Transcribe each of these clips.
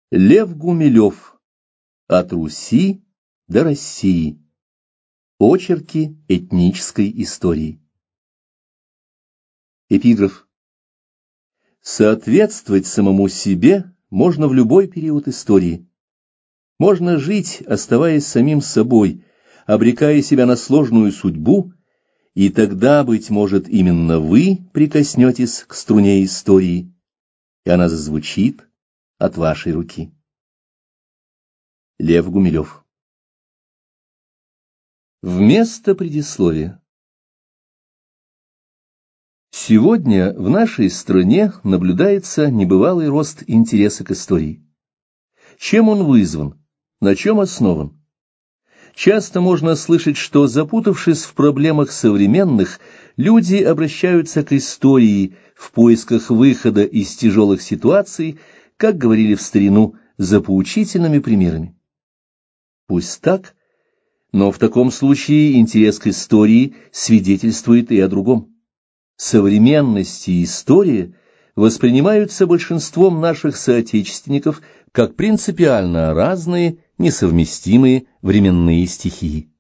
Лев Гумилев. От Руси до России. Очерки этнической истории. Эпиграф. Соответствовать самому себе можно в любой период истории. Можно жить, оставаясь самим собой, обрекая себя на сложную судьбу, и тогда, быть может, именно вы прикоснетесь к струне истории, и она зазвучит от вашей руки. Лев Гумилев. Вместо предисловия. Сегодня в нашей стране наблюдается небывалый рост интереса к истории. Чем он вызван? На чем основан? Часто можно слышать, что, запутавшись в проблемах современных, люди обращаются к истории в поисках выхода из тяжелых ситуаций, как говорили в старину, за поучительными примерами. Пусть так, но в таком случае интерес к истории свидетельствует и о другом. Современность и история воспринимаются большинством наших соотечественников как принципиально разные, несовместимые временные стихии.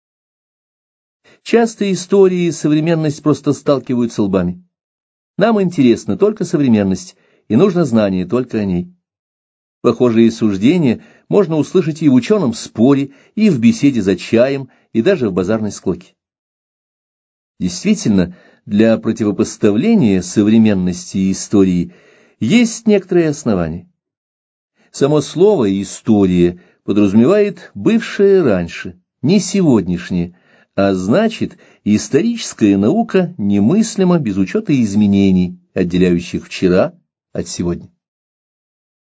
Часто история и современность просто сталкиваются лбами. Нам интересна только современность, и нужно знание только о ней. Похожие суждения можно услышать и в ученом споре, и в беседе за чаем, и даже в базарной склоке. Действительно, для противопоставления современности и истории есть некоторые основания. Само слово «история» подразумевает бывшее раньше, не сегодняшнее, а значит, историческая наука немыслима без учета изменений, отделяющих вчера от сегодня.